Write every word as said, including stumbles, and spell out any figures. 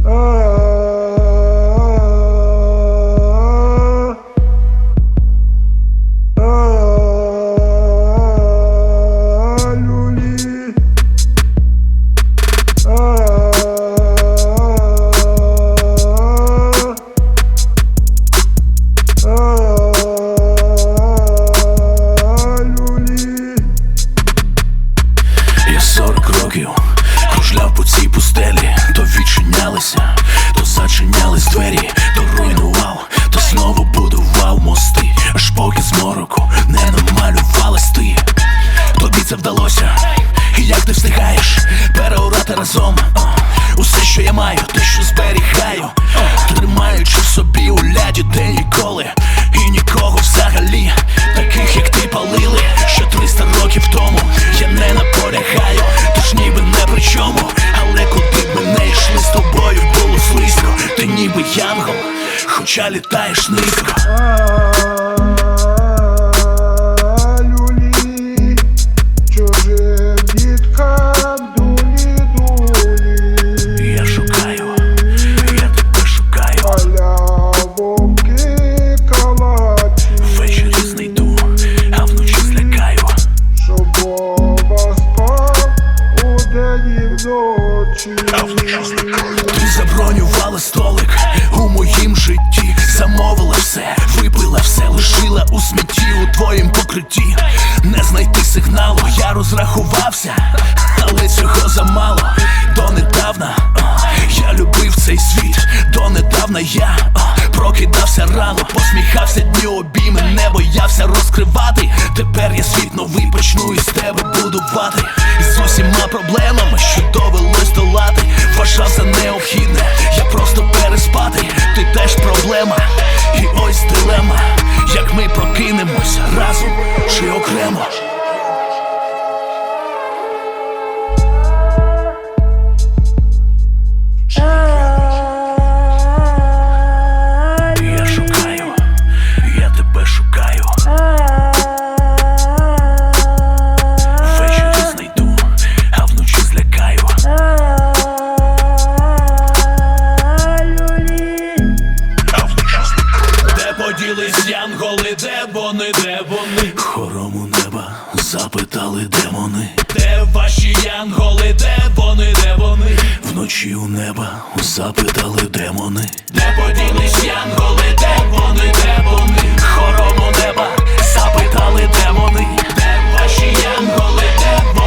Кружляв по цій пустелі, то відчинялися, то зачинялись двері, то руйнував, то знову будував мости, аж поки з мороку не намалювалась ти. Тобі це вдалося, і як ти встигаєш переорати разом усе, що я маю, те, що зберігаю, тримаючи в собі у ляді, де ніколи і нікого взагалі таких, як ти, палили ще триста років тому. Я не наполягаю, тож ніби не при чому, але куди б ми не йшли, з тобою було слизько. Ти ніби янгол, хоча літаєш низько. Ти забронювала столик у моїм житті, замовила все, випила все, лишила у смітті, у твоїм покритті. Не знайти сигналу, я розрахувався, але цього замало. Донедавна я любив цей світ, донедавна я прокидався рано, посміхався дню обійми, не боявся розкривати. Тепер я світ новий почну із тебе будувати, з усіма проблемами, що довелось долати. Вважав за необхідне, я просто переспати. Ти теж проблема, і ось дилема, як ми прокинемось разом чи окремо. Я шукаю, я тебе шукаю. Ввечері знайду, а вночі злякаю. Де поділись янголи, де вони, де вони? Хором у неба запитали демони. Де ваші янголи, де вони, де вони? Вночі у неба запитали демони. Де поділись янголи, де вони, де вони? Хором у неба запитали демони. Де ваші янголи, де вони?